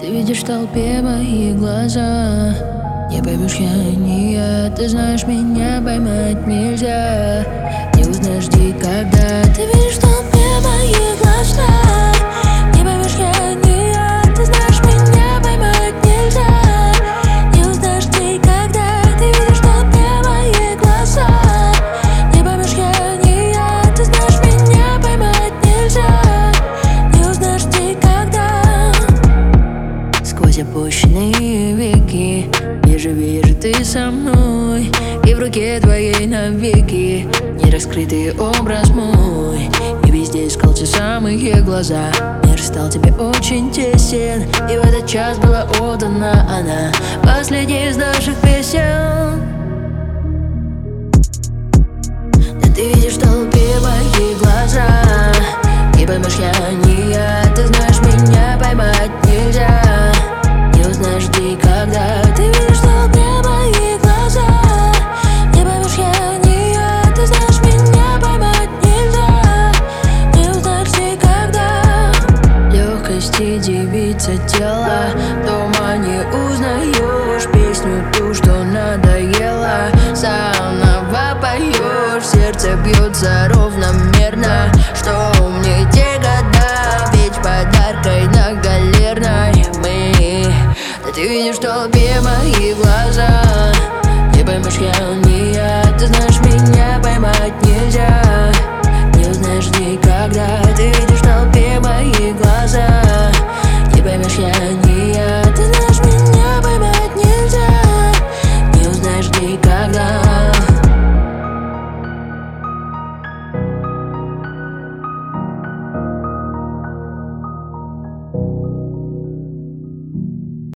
Ты видишь в толпе мои глаза. Не поймешь, я не я. Ты знаешь, меня поймать нельзя. Не узнаешь никогда. Ты видишь в толпе мои глаза. Не поймешь, я не я. Ты знаешь, меня поймать нельзя. Не узнаешь никогда. Ты видишь в толпе мои глаза. Не поймешь, я не я. Ты знаешь, меня поймать нельзя. Не узнаешь никогда. Сквозь опущенные веки вижу ты со мной. И в руке твоей навеки нераскрытый образ мой. И везде искал те самые глаза. Мир стал тебе очень тесен. И в этот час была отдана она, последняя из наших песен. Да ты видишь в толпе мои глаза. Не поймешь, я не я. Ты знаешь, меня поймать нельзя. Не узнаешь никогда. Ты видишь в толпе мои глаза. Не поймешь, я не я. Ты знаешь, меня поймать нельзя. Не узнаешь никогда. Легкости девица тела. Дома не узнаешь песню ту, что надоела. Заново поешь, сердце бьется ровно.